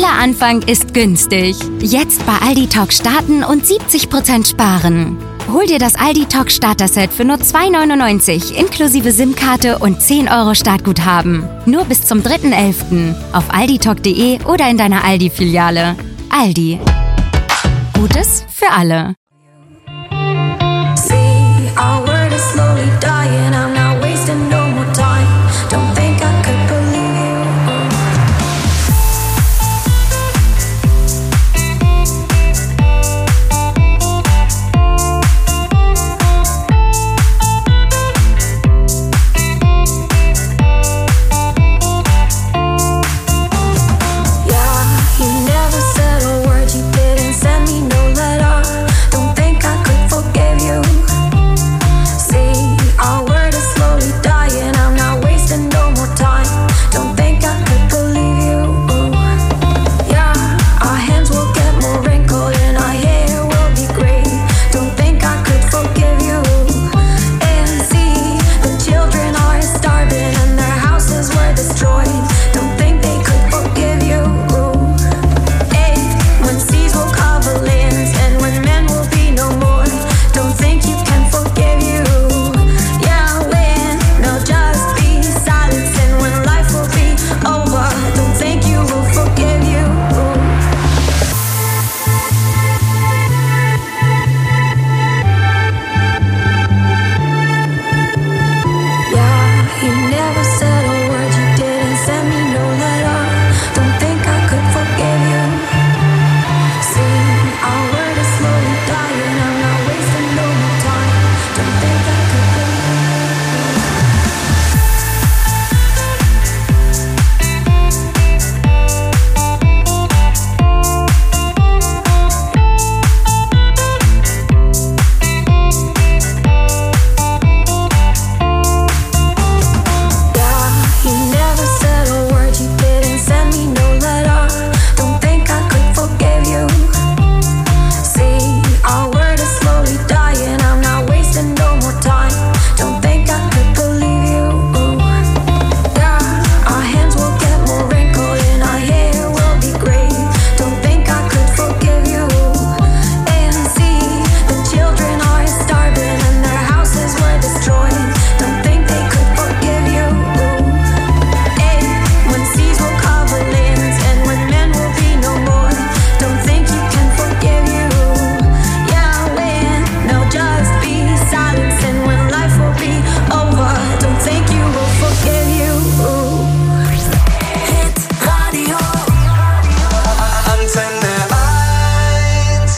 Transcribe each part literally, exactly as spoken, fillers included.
schneller Anfang ist günstig. Jetzt bei Aldi Talk starten und siebzig Prozent sparen. Hol dir das Aldi Talk Starter-Set für nur zwei neunundneunzig inklusive SIM-Karte und zehn Euro Startguthaben. Nur bis zum dritten elften auf alditalk punkt de oder in deiner Aldi-Filiale. Aldi. Gutes für alle. See, our word is slowly dying. I'm not wasting no more time. Don't think I could believe you. Yeah, you never said a word. You didn't send me no letter. Don't think I could forgive you. See, our word is slowly dying. I'm not wasting no more time. Don't think I could believe you. Yeah, our hands will get more wrinkled and our hair will be gray. Don't think I could forgive you. And see, the children are starving and their houses were destroyed. Don't think they could forgive you. Hey, when seas will cover lands and when men will be no more. Don't think you can forgive you. Yeah, when there'll just be silence and when life will be over. Don't think you will forgive you. Yeah, you never said a word. You didn't send me no letter. Don't think I could forgive you. See, our word is slowly dying. I'm not wasting no more time. Don't think I could believe Yeah, you never said a word. You didn't send me no letter. Don't think I could forgive you. See, our word is slowly dying. I'm not wasting no more time. Don't think I could believe you. Yeah, our hands will get more wrinkled and our hair will be gray. Don't think I could forgive you. And see, the children are starving and their houses were destroyed. Don't think they could forgive you. Hey, when seas will cover lands and when men will be no more. Don't think you can forgive you. Yeah, when there'll just be silence and when life will be over. Don't think you will forgive you. Hit radio. Antenne eins.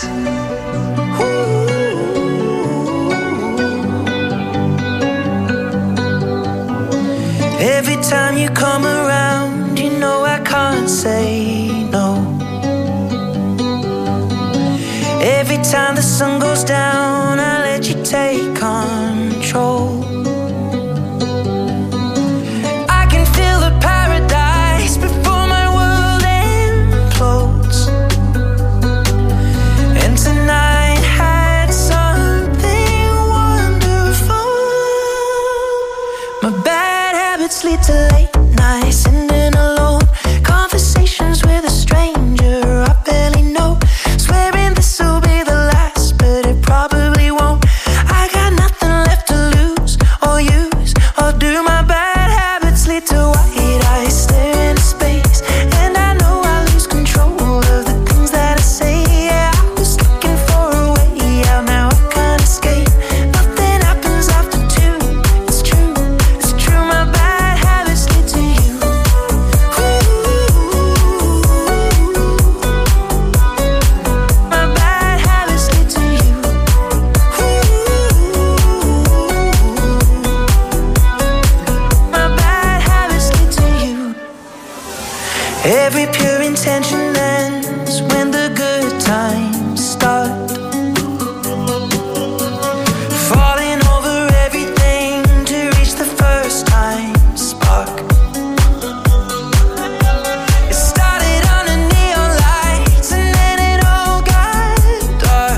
Every time you come around, you know I can't say no. Every time the sun goes down, I let you take control. I can feel the paradise before my world implodes. And tonight had something wonderful. My bad habits lead to late nights, sitting alone. Conversations with a stranger I barely know. Swearing this will be the last, but it probably won't. I got nothing left to lose or use or do. My bad habits lead to white eyes stare into space, and I know I lose control of the things that I say. Yeah, I was looking for a way out, now I can't escape. Nothing happens after two. It's true, it's true. My bad habits lead to you. My bad habits lead to you. My bad habits lead to you. Every pure intention ends when the good times start. Falling over everything to reach the first time spark. It started under neon lights and then it all got dark.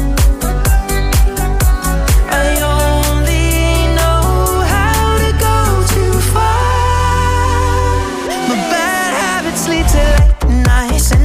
I only know how to go too far. My bad habits lead to late nights and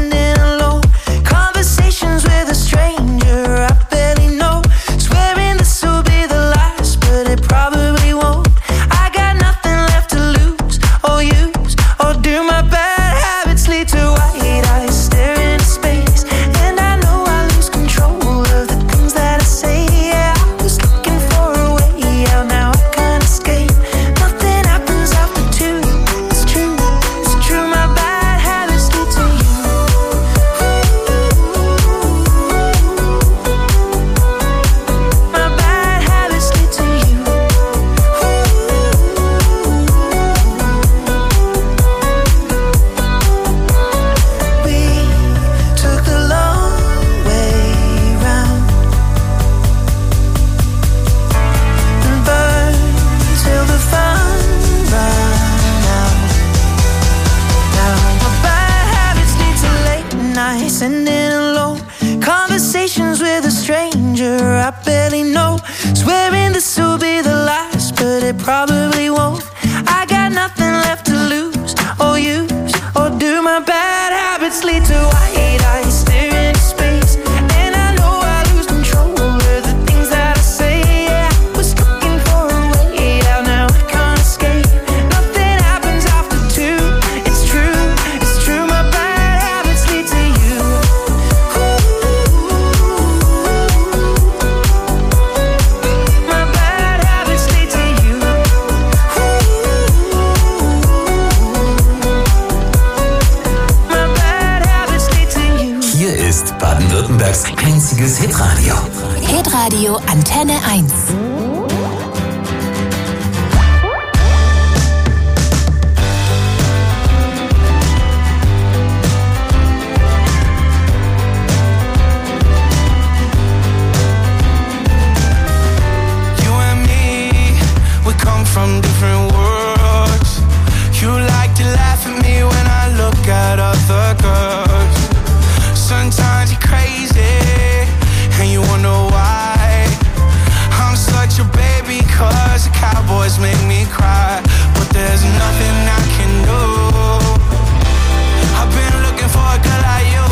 sending alone. Conversations with a stranger I barely know. Swearing this will be the last, but it probably won't. I got nothing left to lose or use, or do my bad habits lead to white eyes staring into space? And I know I lose control of the things that I say. Yeah, I was looking for a way out, now I can't escape. Nothing happens after two. It's true, it's true. My bad habits lead to you. My bad habits lead to you. My bad habits lead to you. Hier ist Baden-Württembergs einziges Hitradio. Hitradio Antenne eins. You and me, we come from different worlds. You like to laugh at me when I look at other girls. Sometimes you're crazy, and you wonder why. I'm such a baby, cause the Cowboys make me cry. But there's nothing I can do. I've been looking for a girl like you.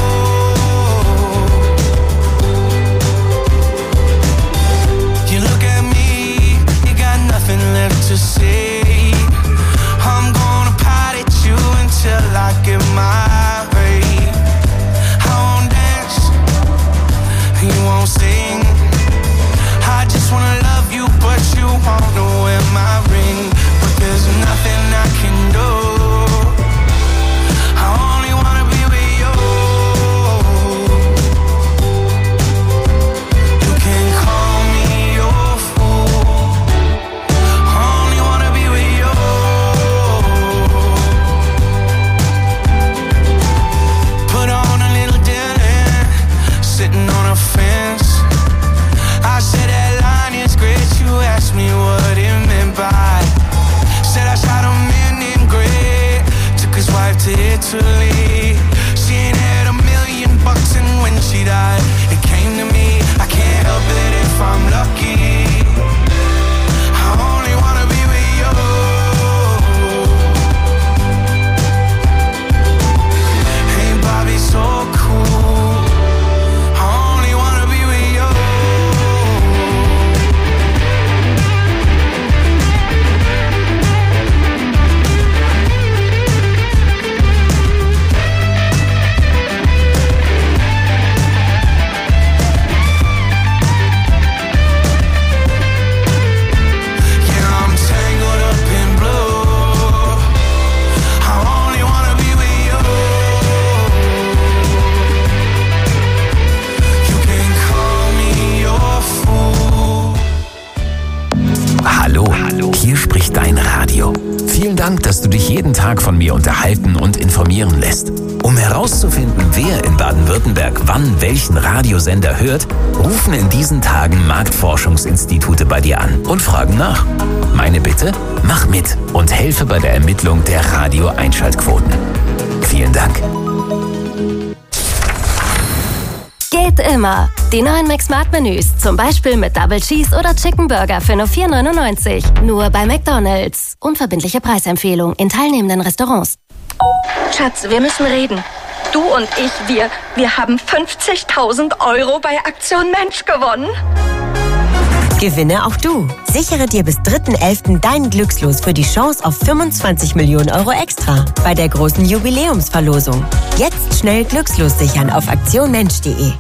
You look at me, you got nothing left to say. I'm gonna pout at you until I get my way. I won't dance, you won't sing. I just wanna love you, but you wanna wear my ring. But there's nothing I can do. I only wanna be with you. You can call me your fool. I only wanna be with you. Put on a little dinner, sitting on a fence. I said that line is great. You asked me what it meant by. Said I shot him in in gray. Took his wife to Italy. She ain't had a million bucks, and when she died, it came to me. I can't help it if I'm lucky. I only wanna be with you. Hey, Bobby, so cool. I only wanna be with you. Yeah, I'm tangled up in blue. I only wanna be with you. You can call me your fool. Hallo, hallo. Hier spricht dein Radio. Vielen Dank, dass du dich jeden Tag von mir unterhalten und informieren lässt. Um herauszufinden, wer in Baden-Württemberg wann welchen Radiosender hört, rufen in diesen Tagen Marktforschungsinstitute bei dir an und fragen nach. Meine Bitte, mach mit und helfe bei der Ermittlung der Radio-Einschaltquoten. Vielen Dank. Geht immer. Die neuen McSmart-Menüs, zum Beispiel mit Double Cheese oder Chicken Burger für nur vier neunundneunzig. Nur bei McDonald's. Unverbindliche Preisempfehlung in teilnehmenden Restaurants. Schatz, wir müssen reden. Du und ich, wir, wir haben fünfzigtausend Euro bei Aktion Mensch gewonnen. Gewinne auch du. Sichere dir bis dritten elften deinen Glückslos für die Chance auf fünfundzwanzig Millionen Euro extra bei der großen Jubiläumsverlosung. Jetzt schnell Glückslos sichern auf aktionmensch punkt de.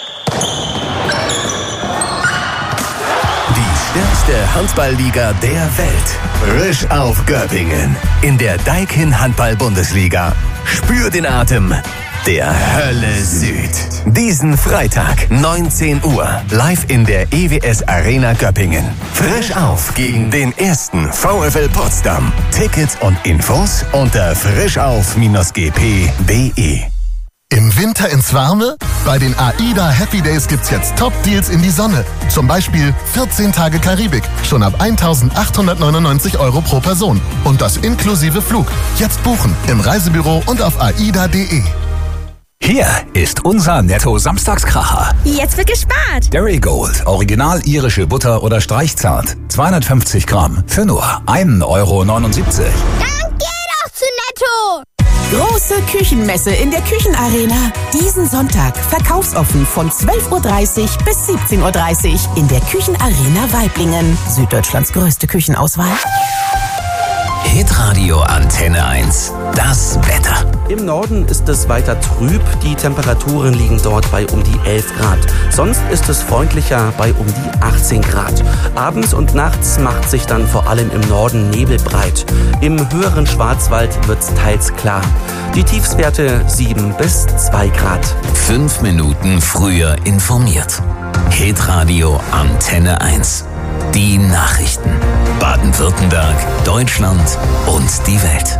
Die stärkste Handballliga der Welt. Frisch auf Göppingen. In der Daikin Handball-Bundesliga. Spür den Atem der Hölle Süd. Diesen Freitag, neunzehn Uhr, live in der E W S Arena Göppingen. Frisch auf gegen den ersten VfL Potsdam. Tickets und Infos unter frischauf Bindestrich g p punkt d e. Im Winter ins Warme? Bei den AIDA Happy Days gibt's jetzt Top-Deals in die Sonne. Zum Beispiel vierzehn Tage Karibik, schon ab eintausendachthundertneunundneunzig Euro pro Person. Und das inklusive Flug. Jetzt buchen im Reisebüro und auf aida punkt de. Hier ist unser Netto-Samstagskracher. Jetzt wird gespart. Dairy Gold, original irische Butter oder Streichzart. zweihundertfünfzig Gramm für nur ein Euro neunundsiebzig. Dann geh doch zu Netto. Große Küchenmesse in der Küchenarena. Diesen Sonntag verkaufsoffen von zwölf Uhr dreißig bis siebzehn Uhr dreißig in der Küchenarena Waiblingen. Süddeutschlands größte Küchenauswahl. Hitradio Antenne eins. Das Wetter. Im Norden ist es weiter trüb. Die Temperaturen liegen dort bei um die elf Grad. Sonst ist es freundlicher bei um die achtzehn Grad. Abends und nachts macht sich dann vor allem im Norden Nebel breit. Im höheren Schwarzwald wird's teils klar. Die Tiefstwerte sieben bis zwei Grad. Fünf Minuten früher informiert. Hitradio Antenne eins. Die Nachrichten. Baden-Württemberg, Deutschland und die Welt.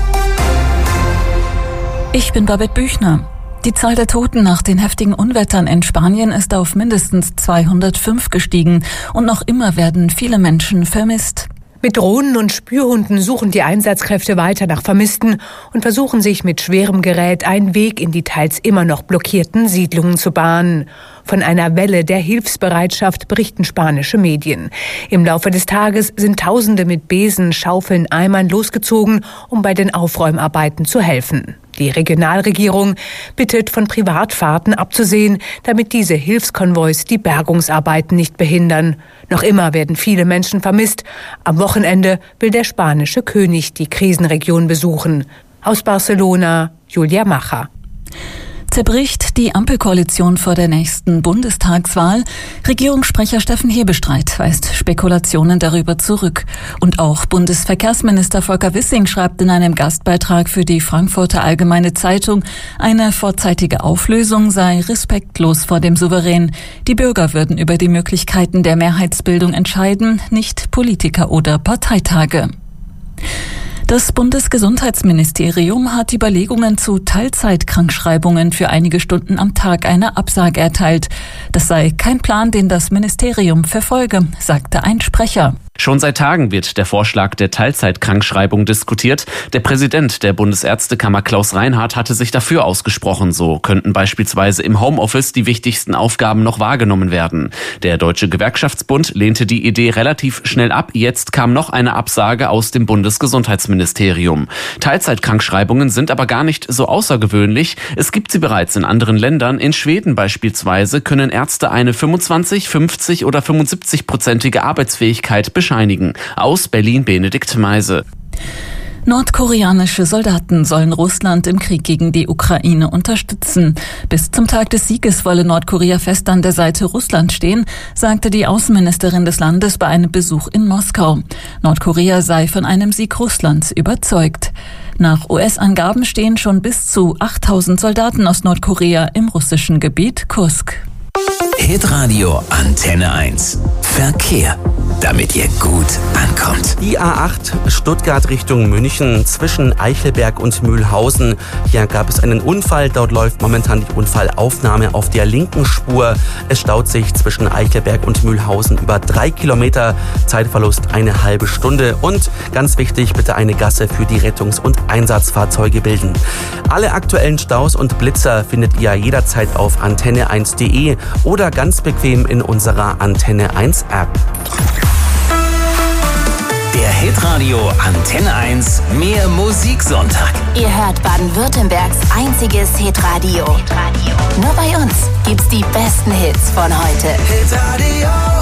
Ich bin Babette Büchner. Die Zahl der Toten nach den heftigen Unwettern in Spanien ist auf mindestens zweihundertfünf gestiegen und noch immer werden viele Menschen vermisst. Mit Drohnen und Spürhunden suchen die Einsatzkräfte weiter nach Vermissten und versuchen sich mit schwerem Gerät einen Weg in die teils immer noch blockierten Siedlungen zu bahnen. Von einer Welle der Hilfsbereitschaft berichten spanische Medien. Im Laufe des Tages sind Tausende mit Besen, Schaufeln, Eimern losgezogen, um bei den Aufräumarbeiten zu helfen. Die Regionalregierung bittet, von Privatfahrten abzusehen, damit diese Hilfskonvois die Bergungsarbeiten nicht behindern. Noch immer werden viele Menschen vermisst. Am Wochenende will der spanische König die Krisenregion besuchen. Aus Barcelona, Julia Macher. Zerbricht die Ampelkoalition vor der nächsten Bundestagswahl? Regierungssprecher Steffen Hebestreit weist Spekulationen darüber zurück. Und auch Bundesverkehrsminister Volker Wissing schreibt in einem Gastbeitrag für die Frankfurter Allgemeine Zeitung, eine vorzeitige Auflösung sei respektlos vor dem Souverän. Die Bürger würden über die Möglichkeiten der Mehrheitsbildung entscheiden, nicht Politiker oder Parteitage. Das Bundesgesundheitsministerium hat Überlegungen zu Teilzeitkrankschreibungen für einige Stunden am Tag eine Absage erteilt. Das sei kein Plan, den das Ministerium verfolge, sagte ein Sprecher. Schon seit Tagen wird der Vorschlag der Teilzeitkrankschreibung diskutiert. Der Präsident der Bundesärztekammer Klaus Reinhardt hatte sich dafür ausgesprochen. So könnten beispielsweise im Homeoffice die wichtigsten Aufgaben noch wahrgenommen werden. Der Deutsche Gewerkschaftsbund lehnte die Idee relativ schnell ab. Jetzt kam noch eine Absage aus dem Bundesgesundheitsministerium. Teilzeitkrankschreibungen sind aber gar nicht so außergewöhnlich. Es gibt sie bereits in anderen Ländern. In Schweden beispielsweise können Ärzte eine fünfundzwanzig, fünfzig oder fünfundsiebzig-prozentige Arbeitsfähigkeit bescheinigen. Aus Berlin Benedikt Meise. Nordkoreanische Soldaten sollen Russland im Krieg gegen die Ukraine unterstützen. Bis zum Tag des Sieges wolle Nordkorea fest an der Seite Russlands stehen, sagte die Außenministerin des Landes bei einem Besuch in Moskau. Nordkorea sei von einem Sieg Russlands überzeugt. Nach U S-Angaben stehen schon bis zu achttausend Soldaten aus Nordkorea im russischen Gebiet Kursk. Hitradio Antenne eins. Verkehr, damit ihr gut ankommt. Die A acht Stuttgart Richtung München zwischen Eichelberg und Mühlhausen. Hier gab es einen Unfall. Dort läuft momentan die Unfallaufnahme auf der linken Spur. Es staut sich zwischen Eichelberg und Mühlhausen über drei Kilometer. Zeitverlust eine halbe Stunde. Und ganz wichtig, bitte eine Gasse für die Rettungs- und Einsatzfahrzeuge bilden. Alle aktuellen Staus und Blitzer findet ihr jederzeit auf antenne eins punkt de oder ganz bequem in unserer Antenne eins App. Der Hitradio Antenne eins Mehr Musiksonntag. Ihr hört Baden-Württembergs einziges Hitradio. Hitradio. Nur bei uns gibt's die besten Hits von heute. Hitradio.